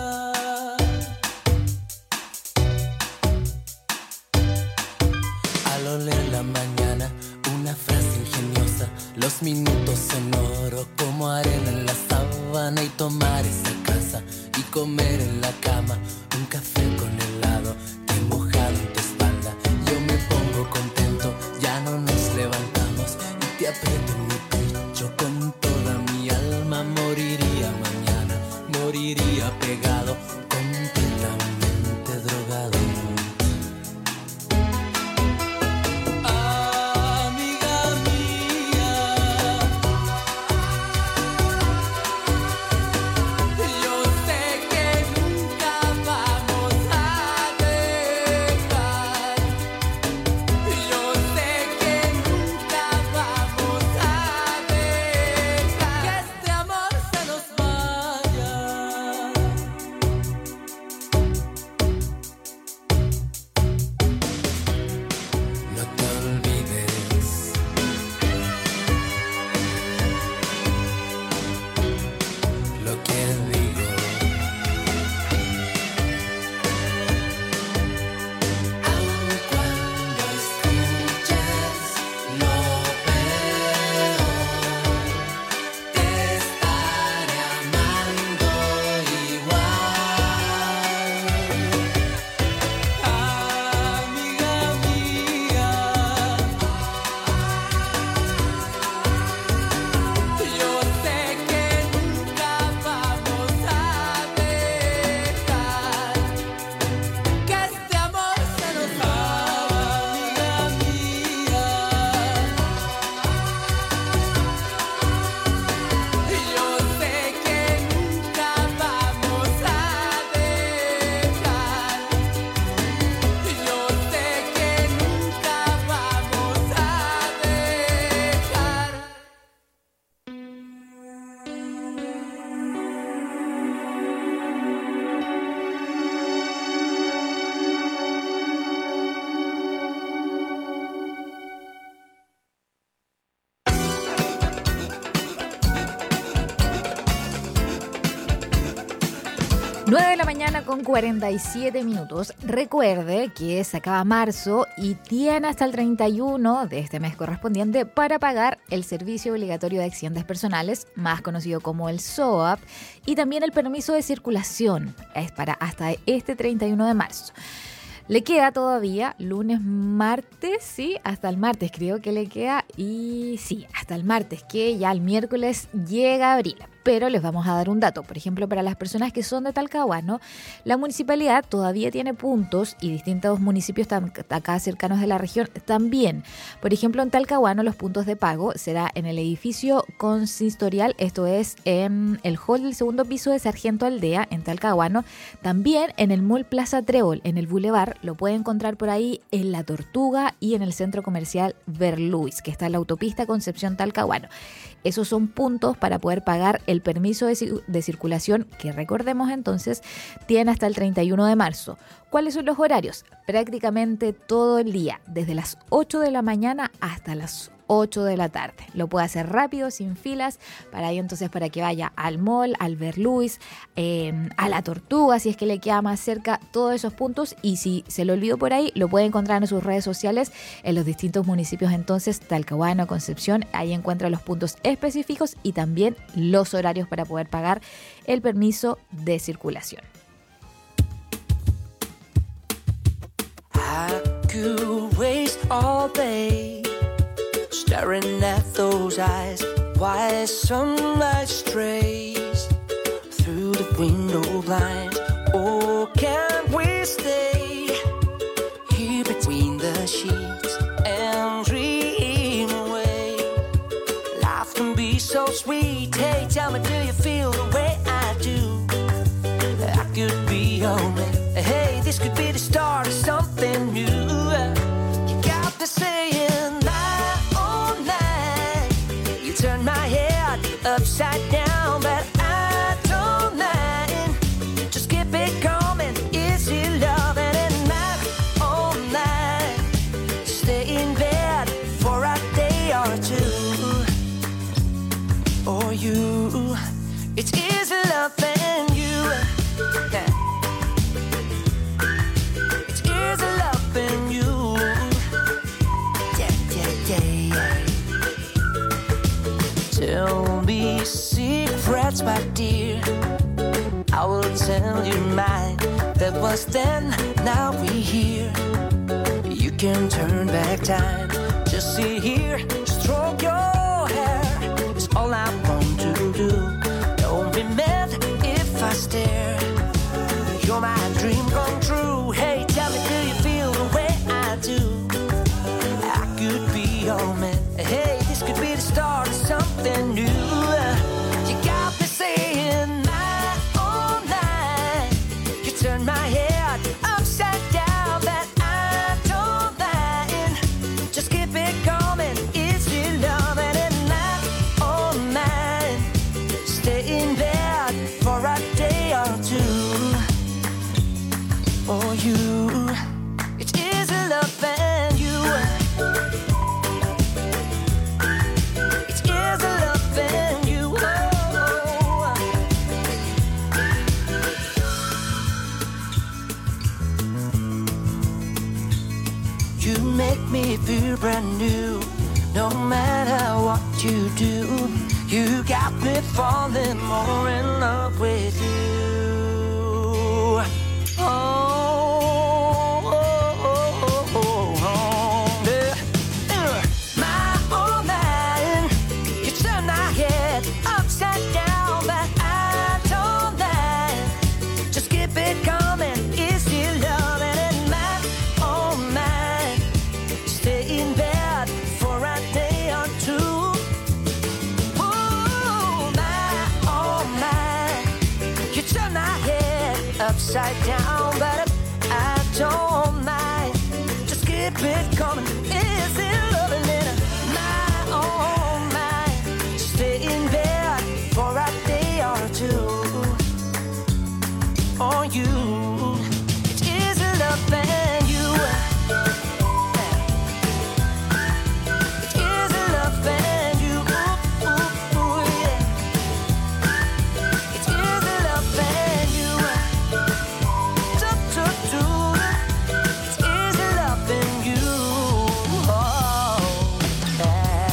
Al oler la mañana, una frase ingeniosa, los minutos en oro como arena en la sábana, y tomar esa casa y comer en la cama un café con helado, te mojado en tu espalda. Yo me pongo contento, ya no nos levantamos y te aprieto en mi pecho con toda mi alma. Moriría mañana, moriría pegado, completamente drogado. Amiga mía, yo sé que nunca vamos a dejar. Yo sé que nunca vamos a dejar que este amor se nos vaya. No te olvides lo que digo. Aun cuando escuches lo peor, te estaré amando igual. Amiga mía, yo sé que nunca vamos a dejar que este amor se nos vaya. Amiga mía, yo sé que nunca vamos a dejar. Yo sé que nunca vamos a dejar. 9 de la mañana con 47 minutos. Recuerde que se acaba marzo y tiene hasta el 31 de este mes correspondiente para pagar el Servicio Obligatorio de Accidentes Personales, más conocido como el SOAP, y también el permiso de circulación. Es para hasta este 31 de marzo. Le queda todavía lunes, martes, sí, hasta el martes creo que le queda, y sí, hasta el martes, que ya el miércoles llega abril. Pero les vamos a dar un dato. Por ejemplo, para las personas que son de Talcahuano, la municipalidad todavía tiene puntos y distintos municipios acá cercanos de la región también. Por ejemplo, en Talcahuano los puntos de pago será en el edificio consistorial, esto es en el hall del segundo piso de Sargento Aldea, en Talcahuano. También en el Mall Plaza Trébol, en el Boulevard, lo puede encontrar por ahí en La Tortuga y en el centro comercial Verluis, que está en la autopista Concepción Talcahuano. Esos son puntos para poder pagar el permiso de circulación, que recordemos entonces tiene hasta el 31 de marzo. ¿Cuáles son los horarios? Prácticamente todo el día, desde las 8 de la mañana hasta las 8 de la tarde. Lo puede hacer rápido, sin filas, para que vaya al mall, al Verluis, a la Tortuga, si es que le queda más cerca, todos esos puntos. Y si se lo olvidó por ahí, lo puede encontrar en sus redes sociales en los distintos municipios, entonces Talcahuano, Concepción. Ahí encuentra los puntos específicos y también los horarios para poder pagar el permiso de circulación. I could waste all day staring at those eyes while sunlight strays through the window blinds. Oh, can't we stay here between the sheets and dream away? Life can be so sweet. Hey, tell me, do you feel the way I do? I could be your man. Hey, this could be the start of something new. You got me saying night, oh night. You turn my head upside down, but I don't mind. Just keep it coming, easy loving. And night, oh night. Stay in bed for a day or two. Or you, it's easy loving you. Yeah. It's easy loving you. Yeah, yeah, yeah. Tell me secrets, my dear. I will tell you mine. That was then, now we here. You can turn back time. Just sit here, stroke your hair. It's all I want to do. Don't be mad if I stare. You're my dream come true. Hey, tell me, do you feel the way I do? I could be your man. Hey, this could be the start of something new. You got me saying night, oh night. You turn my head upside down, but I don't mind. Just keep it coming, easy loving. And night, oh night. Stay in bed for a day or two. For you, it's easy loving you. It's easy loving you. Oh. You make me feel brand new. No matter what you do, you got me falling more in love with you. Oh, oh, oh, oh, oh, yeah. My old man, you turn my head upside down, but I don't mind. Just keep it coming, easy loving. And my old man, stay in bed for a day or two. Oh, my old man, you turn my head upside down, but I don't mind. Just keep it coming, easy loving it. My own mind, stay in bed for a day or two. On you, it's easy loving you. It's easy loving you. Ooh, ooh, yeah. It's easy loving you. It's easy loving you. Oh, yeah.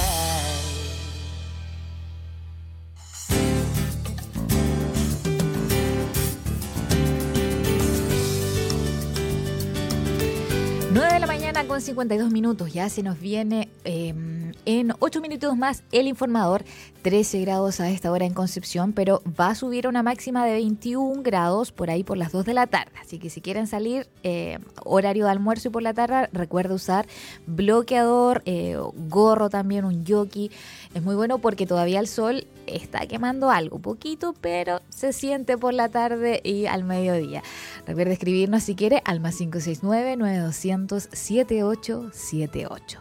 9 de la mañana con 52 minutos. Ya se nos viene en 8 minutos más el informador. 13 grados a esta hora en Concepción, pero va a subir a una máxima de 21 grados por ahí por las 2 de la tarde. Así que si quieren salir, horario de almuerzo y por la tarde, recuerda usar bloqueador, gorro también, un jockey. Es muy bueno porque todavía el sol está quemando algo, poquito, pero se siente por la tarde y al mediodía. Recuerda escribirnos si quiere al más 569-9200-7878.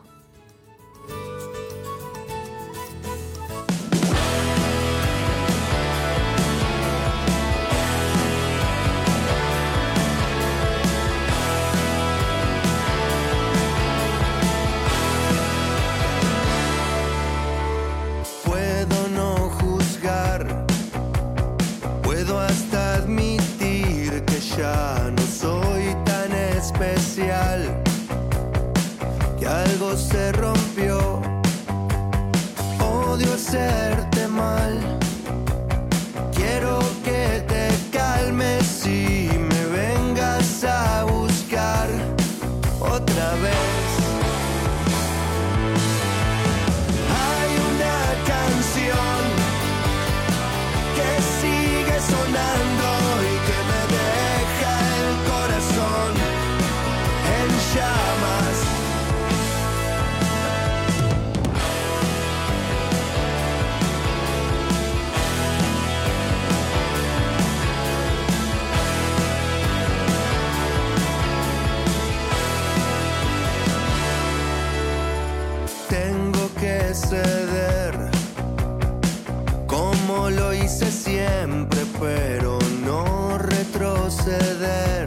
hice siempre, pero no retroceder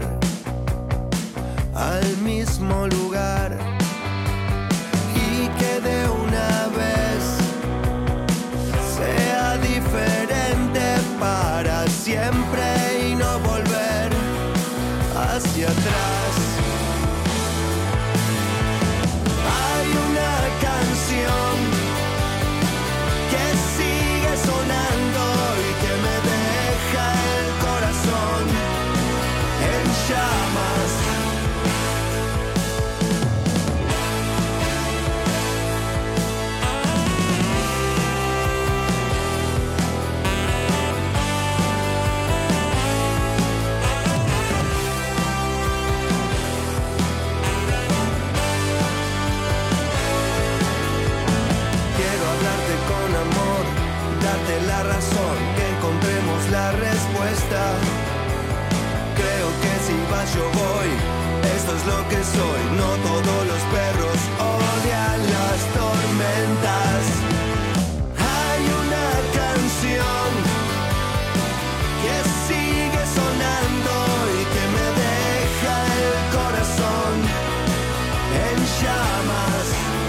al mismo lugar, y que de una vez sea diferente para siempre y no volver hacia atrás. Hay una canción que sigue sonando y que me deja el corazón en llamas. La razón, que encontremos la respuesta. Creo que si vas yo voy, esto es lo que soy. No todos los perros odian las tormentas. Hay una canción que sigue sonando y que me deja el corazón en llamas.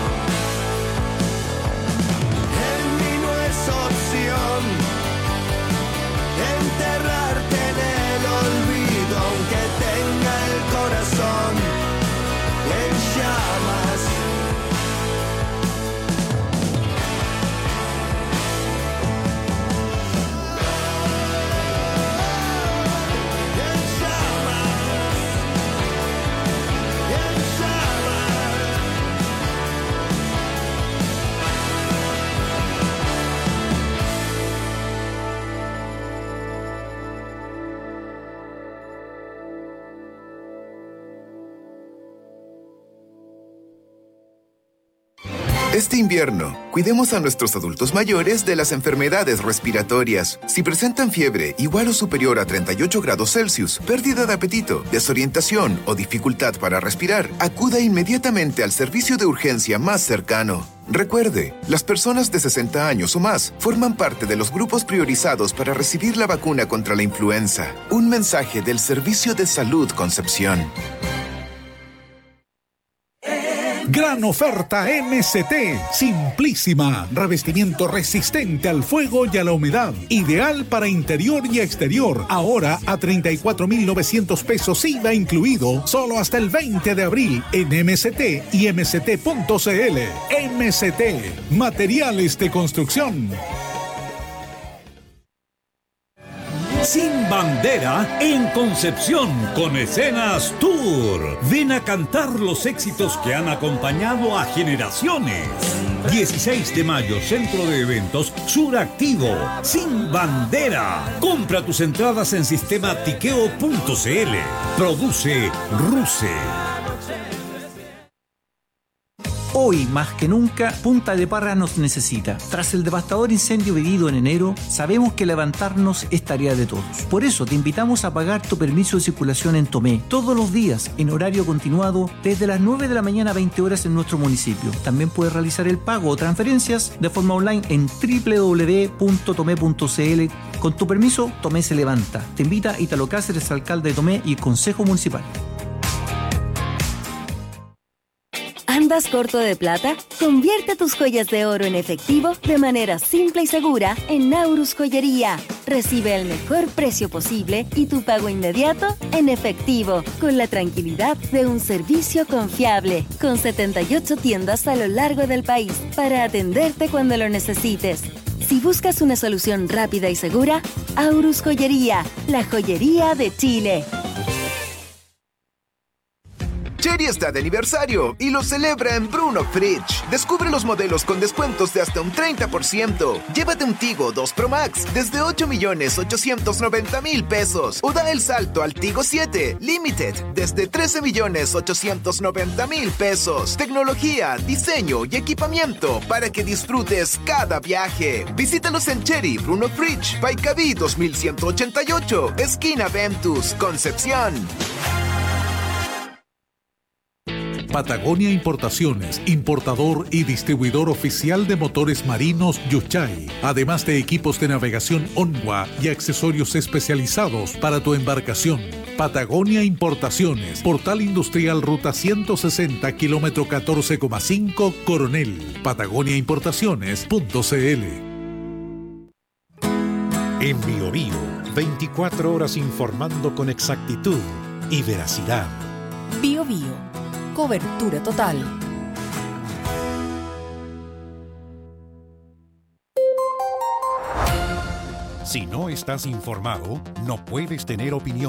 Enterrarte en el olvido, aunque tenga el corazón en llamas. Este invierno, cuidemos a nuestros adultos mayores de las enfermedades respiratorias. Si presentan fiebre igual o superior a 38 grados Celsius, pérdida de apetito, desorientación o dificultad para respirar, acuda inmediatamente al servicio de urgencia más cercano. Recuerde, las personas de 60 años o más forman parte de los grupos priorizados para recibir la vacuna contra la influenza. Un mensaje del Servicio de Salud Concepción. Gran oferta MST, simplísima, revestimiento resistente al fuego y a la humedad, ideal para interior y exterior, ahora a 34.900 pesos IVA incluido, solo hasta el 20 de abril en MST y mst.cl. MST, materiales de construcción. Sin bandera en Concepción con Escenas Tour. Ven a cantar los éxitos que han acompañado a generaciones. 16 de mayo, Centro de Eventos Suractivo. Sin bandera. Compra tus entradas en sistema tiqueo.cl. Produce RUCE. Hoy, más que nunca, Punta de Parra nos necesita. Tras el devastador incendio vivido en enero, sabemos que levantarnos es tarea de todos. Por eso, te invitamos a pagar tu permiso de circulación en Tomé, todos los días, en horario continuado, desde las 9 de la mañana a 20 horas en nuestro municipio. También puedes realizar el pago o transferencias de forma online en www.tomé.cl. Con tu permiso, Tomé se levanta. Te invita Italo Cáceres, alcalde de Tomé, y el Consejo Municipal. ¿Andas corto de plata? Convierte tus joyas de oro en efectivo de manera simple y segura en Naurus Joyería. Recibe el mejor precio posible y tu pago inmediato en efectivo, con la tranquilidad de un servicio confiable, con 78 tiendas a lo largo del país para atenderte cuando lo necesites. Si buscas una solución rápida y segura, Aurus Joyería, la joyería de Chile. Chery está de aniversario y lo celebra en Bruno Fridge. Descubre los modelos con descuentos de hasta un 30%. Llévate un Tigo 2 Pro Max desde 8.890.000 pesos. O da el salto al Tigo 7 Limited desde 13.890.000 pesos. Tecnología, diseño y equipamiento para que disfrutes cada viaje. Visítalos en Chery, Bruno Fridge, Paicaví 2188, esquina Ventus, Concepción. Patagonia Importaciones, importador y distribuidor oficial de motores marinos Yuchay, además de equipos de navegación Onwa y accesorios especializados para tu embarcación. Patagonia Importaciones, Portal Industrial Ruta 160, kilómetro 14,5, Coronel. patagoniaimportaciones.cl. En Bio Bio, 24 horas informando con exactitud y veracidad. Bio Bio, cobertura total. Si no estás informado, no puedes tener opinión.